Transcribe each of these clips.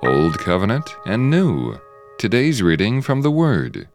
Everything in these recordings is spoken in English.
Old Covenant and New. Today's reading from the Word.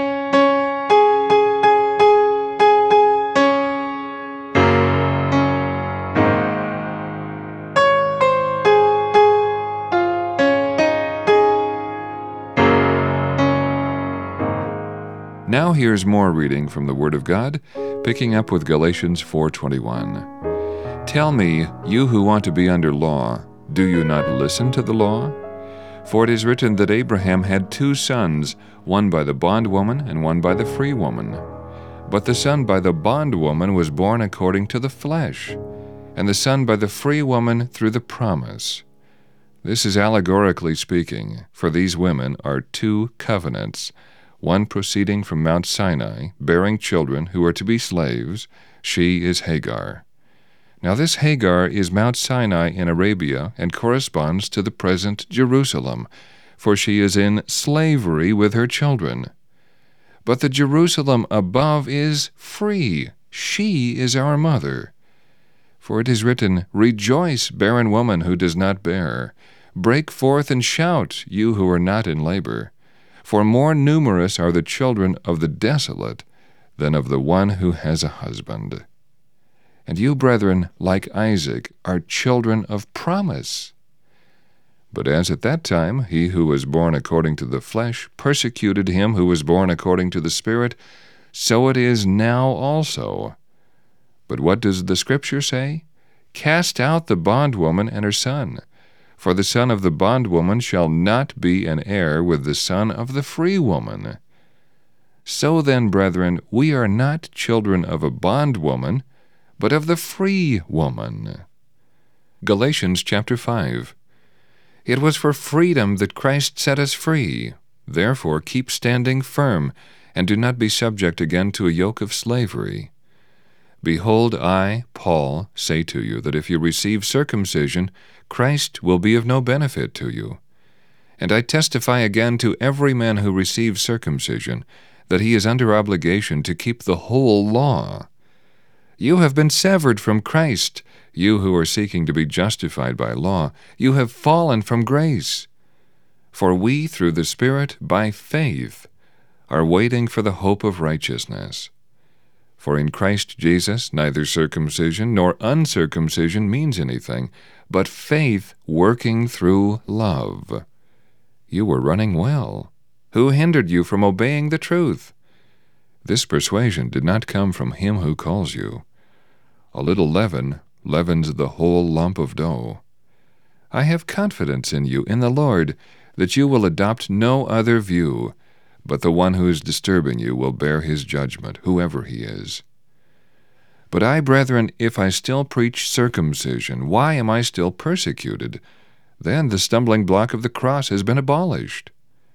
Now here's more reading from the Word of God, picking up with Galatians 4:21. Tell me, you who want to be under law, do you not listen to the law? For it is written that Abraham had 2 sons, one by the bondwoman and one by the free woman. But the son by the bondwoman was born according to the flesh, and the son by the free woman through the promise. This is allegorically speaking, for these women are 2 covenants, one proceeding from Mount Sinai, bearing children who are to be slaves. She is Hagar. Now this Hagar is Mount Sinai in Arabia and corresponds to the present Jerusalem, for she is in slavery with her children. But the Jerusalem above is free. She is our mother. For it is written, Rejoice, barren woman who does not bear. Break forth and shout, you who are not in labor. For more numerous are the children of the desolate than of the one who has a husband. And you, brethren, like Isaac, are children of promise. But as at that time he who was born according to the flesh persecuted him who was born according to the Spirit, so it is now also. But what does the Scripture say? Cast out the bondwoman and her son. For the son of the bondwoman shall not be an heir with the son of the free woman. So then, brethren, we are not children of a bondwoman, but of the free woman. Galatians chapter 5. It was for freedom that Christ set us free. Therefore keep standing firm, and do not be subject again to a yoke of slavery. Behold, I, Paul, say to you that if you receive circumcision, Christ will be of no benefit to you. And I testify again to every man who receives circumcision, that he is under obligation to keep the whole law. You have been severed from Christ, you who are seeking to be justified by law. You have fallen from grace. For we, through the Spirit, by faith, are waiting for the hope of righteousness. For in Christ Jesus neither circumcision nor uncircumcision means anything, but faith working through love. You were running well. Who hindered you from obeying the truth? This persuasion did not come from him who calls you. A little leaven leavens the whole lump of dough. I have confidence in you, in the Lord, that you will adopt no other view, but the one who is disturbing you will bear his judgment, whoever he is. But I, brethren, if I still preach circumcision, why am I still persecuted? Then the stumbling block of the cross has been abolished.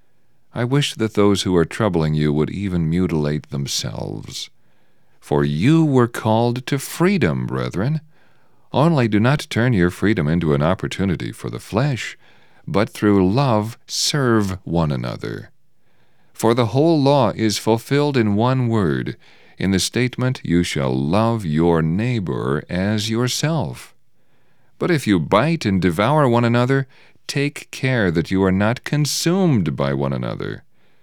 I wish that those who are troubling you would even mutilate themselves. For you were called to freedom, brethren. Only do not turn your freedom into an opportunity for the flesh, but through love serve one another. For the whole law is fulfilled in one word, in the statement, you shall love your neighbor as yourself. But if you bite and devour one another, take care that you are not consumed by one another.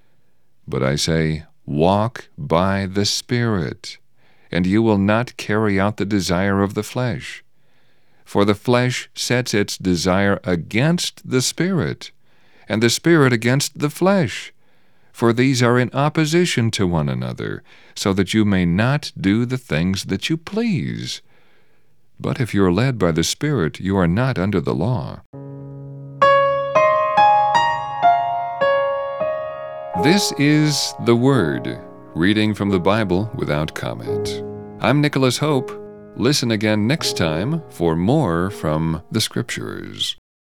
But I say, walk by the Spirit, and you will not carry out the desire of the flesh. For the flesh sets its desire against the Spirit, and the Spirit against the flesh. For these are in opposition to one another, so that you may not do the things that you please. But if you are led by the Spirit, you are not under the law. This is the Word, reading from the Bible without comment. I'm Nicholas Hope. Listen again next time for more from the Scriptures.